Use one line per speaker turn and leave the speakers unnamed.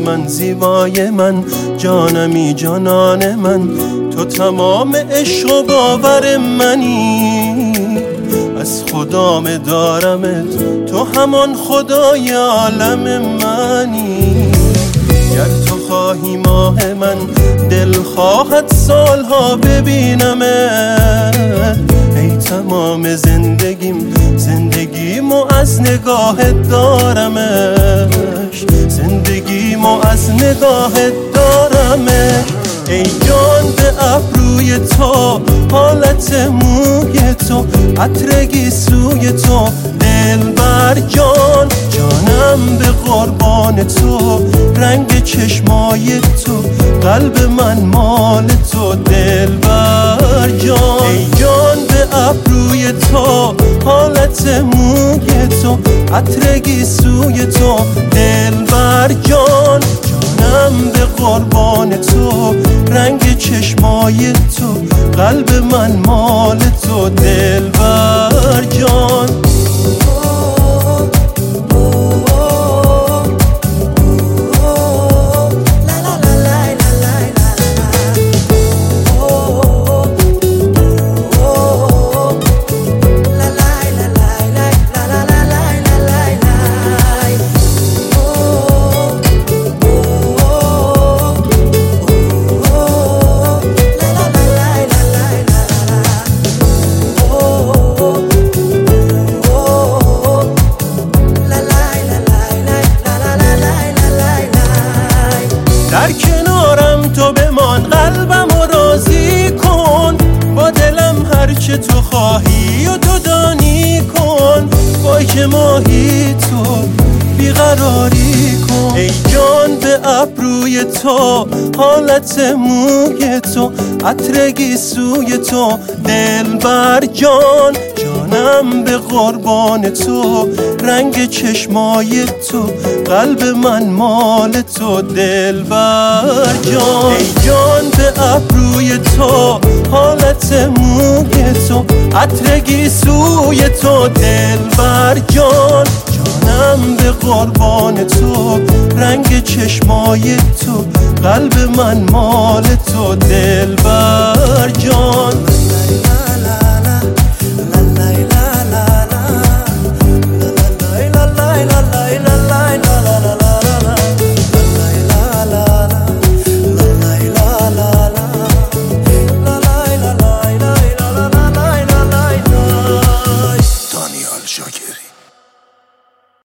من، زیبای من، جانمی جانان من، تو تمام عشق و باور منی، از خدام دارمت، تو همان خدای عالم منی. گر تو خواهی ماه من، دل خواهد سالها ببینمت، ای تمام زندگیمو از نگاهت دارمش، زندگیمو از نگاهت دارمش. ای جان به ابروی تو، حالت موی تو، عطر گیسوی تو، دلبر جان، جانم به قربان تو، رنگ چشمای تو، قلب من مال تو، دلبر جان. ای جان به ابروی تو، حالت موی تو، عطر گیسوی تو، دلبر جان، جانم به قربان تو، رنگ چشمای تو، قلب من مال تو، دلبر جان. در کنارم تو بمان، قلبمو راضی کن، با دلم هرچه تو خواهی و تو دانی کن، وای که ماهی تو بیقراری کن. ای جان به ابروی تو، حالت موی تو، عطر گیسوی تو، دلبر جان، جانم به قربان تو، رنگ چشمای تو، قلب من مال تو، دلبر جان. ای جان به ابروی تو، حالت موی تو، عطر گیسوی تو، دلبر جان، جانم به قربان تو، رنگ چشمای تو، قلب من مال تو، دلبر جان. دانیال شاکری.